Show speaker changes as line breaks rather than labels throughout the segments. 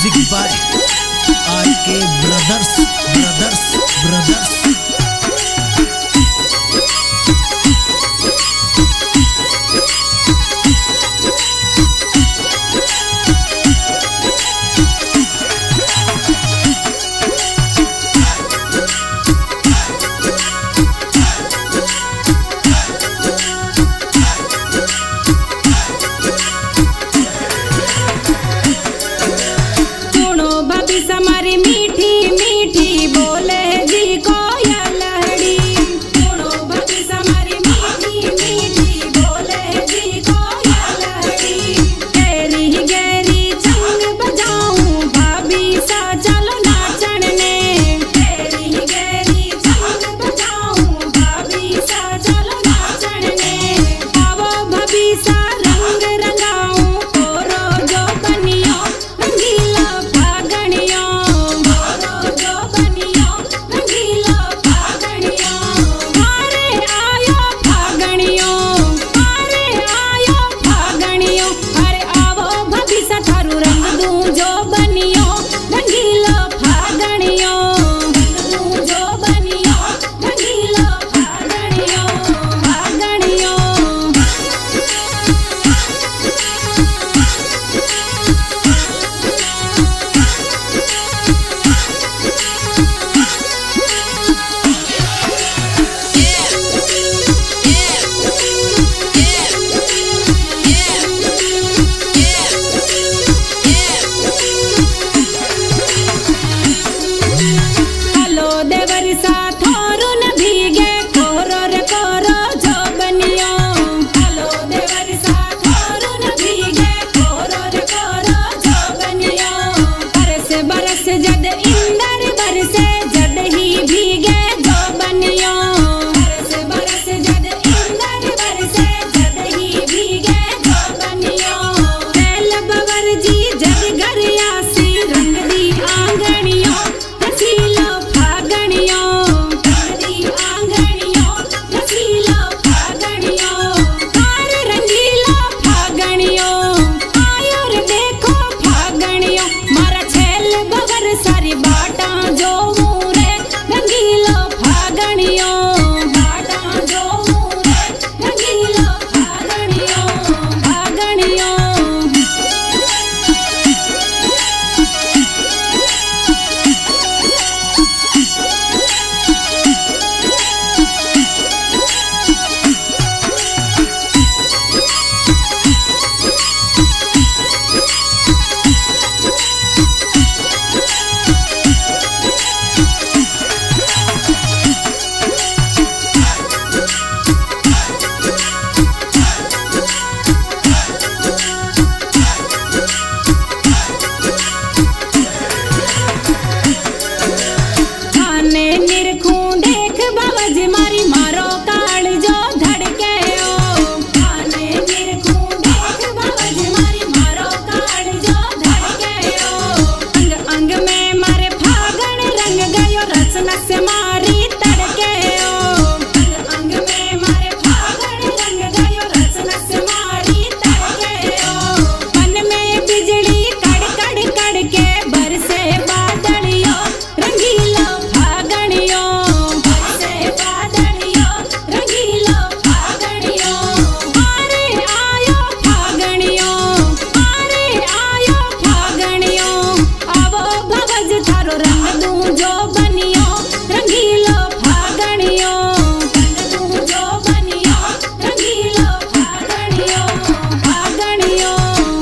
Music by RK brothers brothers brothers.
हमारी मीठी मीठी बोले जी कोयल लहड़ी, सुनो भक्ति हमारी मीठी मीठी बोले जी कोयल लहड़ी। गहरी गहरी चंग बजाऊं भाभी सा चलो नाचन ने, गहरी गहरी चंग बजाऊं भाभी सा चलो नाचन ने। आवो भाभी सा रंग रंगाऊं ओरो जो बनियो रंगीला फागणियो, जो बनियो रंगीला फागणियो। मारे आयो फागणियो, मारे आयो फागणियो। अरे आवो भाभी सा थारू रंग दूं जो बनियो रंगीला फागणियो, रंग दूं जो बनियो रंगीला फागणियो फागणियो। हलो देवर सा थारू न भीगे कोरो रे कोरो जो बनियो, हलो देवर सा थारू न भीगे कोरो रे कोरो जो बनियो। बरस बरस जद इंदर बरसे जद ही भीगे जो बनियो, बरस बरस जद इंदर बरसे जद ही भीगे जो बनियो। बैल बवर जी जद घर आसी रंग दी आंगणियो हसीलो फागणियो, रंग दी आंगणियो हसीलो फागणियो। कार रंगीला फागणियो आयो रे देखो फागणियो। मारा छेल बवर सारी बाटा जो रे रंगीलो फागणियो, बाटा जो रे रंगीलो फागणियो फागणियो। थाने निरखूं देख बाबज मारी मारो काल जो धड़के ओ, थाने निरखूं देख बाबज मारी मारो काल जो धड़के ओ। अंग अंग में मारे फागण रंग गयो रस नस मारी तड़के ओ, अंग अंग में मारे फागण रंग गयो रस नस मारी तड़के ओ। मन में बिजली कड़ कड़ कड़ के बरसे बादलियो रंगीलो फागणियो, बरसे बादलियो रंगीलो फागणियो। मारे आयो फागणियो, मारे आयो फागणियो। आवो भवज थारो रंग दूं जो बनियो रंगीलो फागणियो, रंग दूं जो बनियो रंगीलो फागणियो फागणियो।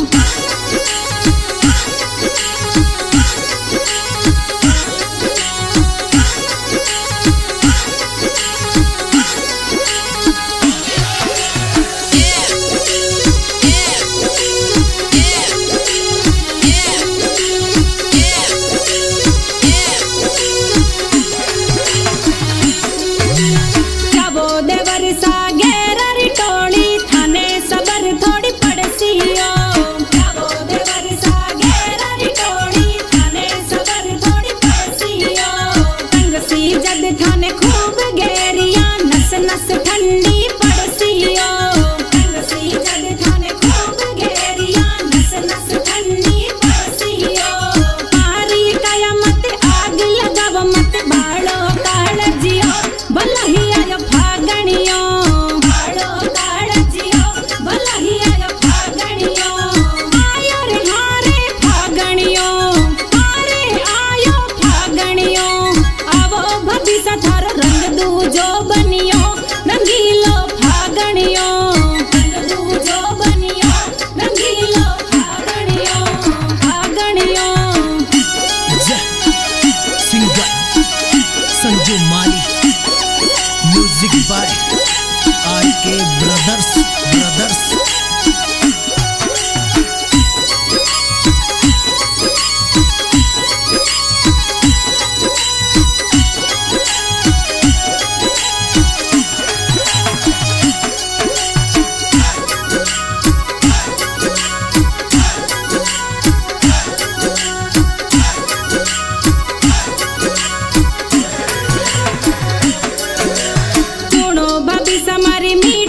जाबो देवर सा गैररी टोली थाने सबर थोड़ी पड़सियो, जाबो देवर सा गैररी टोली थाने सबर थोड़ी पड़सियो। तंग सी जद थाने खूब गैरिया नस नस ठंडी पड़सियो, तंग सी जद थाने खूब गैरिया नस नस ठंडी पड़सियो।
Music by RK brothers.
सुनो भाभी समारी मी